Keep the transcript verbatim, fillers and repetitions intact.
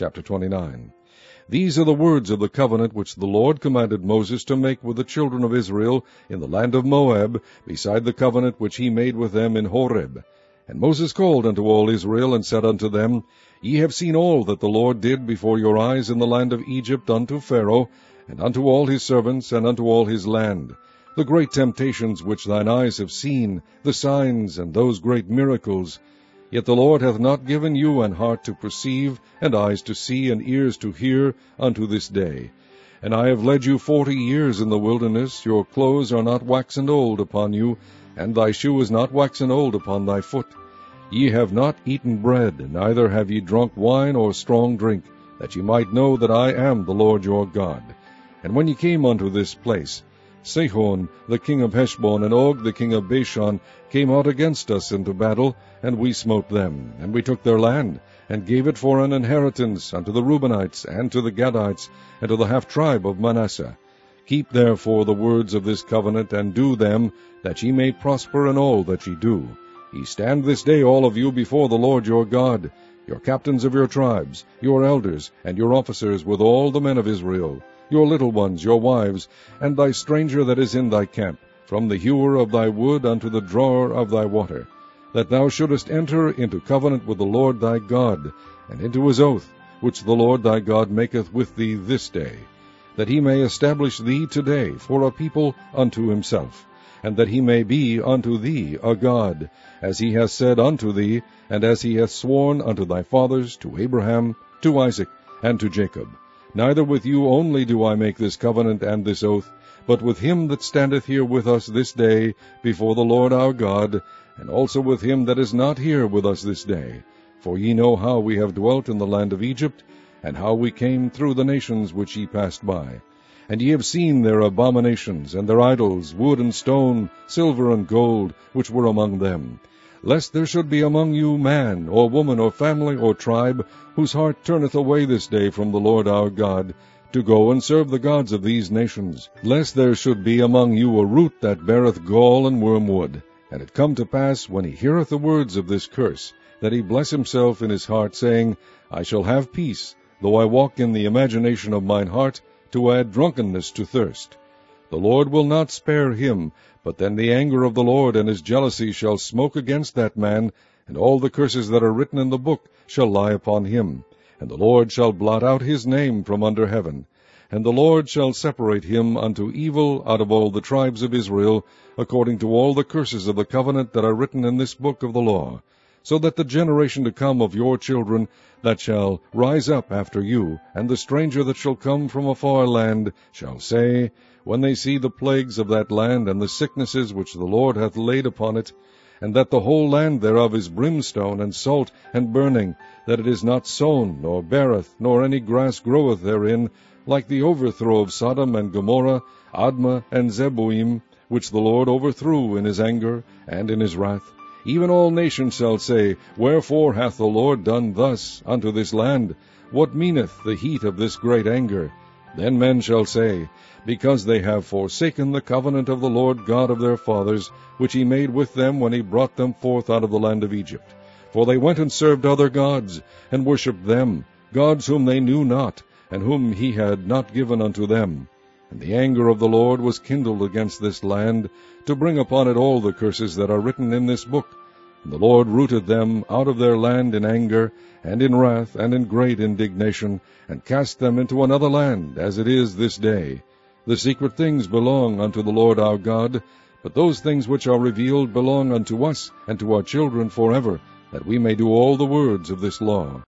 Chapter twenty-nine. These are the words of the covenant which the Lord commanded Moses to make with the children of Israel in the land of Moab, beside the covenant which he made with them in Horeb. And Moses called unto all Israel, and said unto them, Ye have seen all that the Lord did before your eyes in the land of Egypt unto Pharaoh, and unto all his servants, and unto all his land, the great temptations which thine eyes have seen, the signs, and those great miracles. Yet the Lord hath not given you an heart to perceive, and eyes to see, and ears to hear, unto this day. And I have led you forty years in the wilderness. Your clothes are not waxen old upon you, and thy shoe is not waxen old upon thy foot. Ye have not eaten bread, neither have ye drunk wine or strong drink, that ye might know that I am the Lord your God. And when ye came unto this place, Sihon the king of Heshbon and Og the king of Bashan came out against us into battle, and we smote them, and we took their land, and gave it for an inheritance unto the Reubenites, and to the Gadites, and to the half-tribe of Manasseh. Keep therefore the words of this covenant, and do them, that ye may prosper in all that ye do. Ye stand this day all of you before the Lord your God, your captains of your tribes, your elders, and your officers with all the men of Israel, your little ones, your wives, and thy stranger that is in thy camp, from the hewer of thy wood unto the drawer of thy water, that thou shouldest enter into covenant with the Lord thy God, and into his oath, which the Lord thy God maketh with thee this day, that he may establish thee today for a people unto himself, and that he may be unto thee a God, as he hath said unto thee, and as he hath sworn unto thy fathers, to Abraham, to Isaac, and to Jacob. Neither with you only do I make this covenant and this oath, but with him that standeth here with us this day before the Lord our God, and also with him that is not here with us this day. For ye know how we have dwelt in the land of Egypt, and how we came through the nations which ye passed by. And ye have seen their abominations, and their idols, wood and stone, silver and gold, which were among them. Lest there should be among you man, or woman, or family, or tribe, whose heart turneth away this day from the Lord our God, to go and serve the gods of these nations. Lest there should be among you a root that beareth gall and wormwood. And it come to pass, when he heareth the words of this curse, that he bless himself in his heart, saying, I shall have peace, though I walk in the imagination of mine heart, to add drunkenness to thirst. The Lord will not spare him, but then the anger of the Lord and his jealousy shall smoke against that man, and all the curses that are written in the book shall lie upon him. And the Lord shall blot out his name from under heaven. And the Lord shall separate him unto evil out of all the tribes of Israel, according to all the curses of the covenant that are written in this book of the law, so that the generation to come of your children that shall rise up after you, and the stranger that shall come from a far land, shall say, when they see the plagues of that land, and the sicknesses which the Lord hath laid upon it, and that the whole land thereof is brimstone, and salt, and burning, that it is not sown, nor beareth, nor any grass groweth therein, like the overthrow of Sodom and Gomorrah, Admah and Zeboim, which the Lord overthrew in his anger and in his wrath. Even all nations shall say, Wherefore hath the Lord done thus unto this land? What meaneth the heat of this great anger? Then men shall say, Because they have forsaken the covenant of the Lord God of their fathers, which he made with them when he brought them forth out of the land of Egypt. For they went and served other gods, and worshipped them, gods whom they knew not, and whom he had not given unto them. And the anger of the Lord was kindled against this land, to bring upon it all the curses that are written in this book. And the Lord rooted them out of their land in anger, and in wrath, and in great indignation, and cast them into another land, as it is this day. The secret things belong unto the Lord our God, but those things which are revealed belong unto us and to our children forever, that we may do all the words of this law.